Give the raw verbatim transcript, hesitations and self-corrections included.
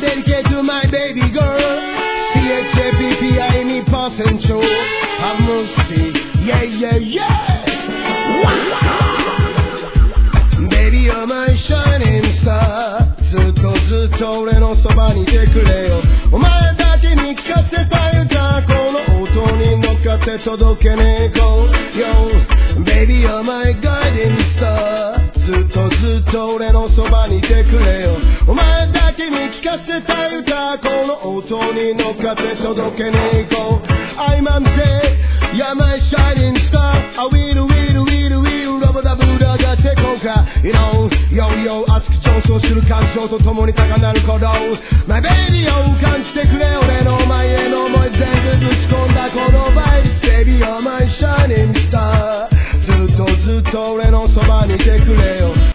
dedicate to my baby girl. C H A P P I N E percent true. Have mercy, yeah, yeah, yeah. Baby, you're my shining star. ずっとずっと俺のそばにいてくれよ。お前だけに聞かせたい歌、この音に乗っかって届けねえこう。Yo, baby, you're my guiding star. ずっとずっと俺のそばにいてくれよ。お前だけに聞かせたい歌、この音に乗っかって届けねえこう。I'm on day, you're my shining star. I will, will, will, will, ラブラブラがてこうか。You know, yo, yo, 熱く上昇する感情と共に高鳴る鼓動。My baby, yo, 感じてくれ俺の前への思い全部ぶち込んだこのバイブ。Baby, you're my shining star. ずっとずっと俺のそばにいてくれよ。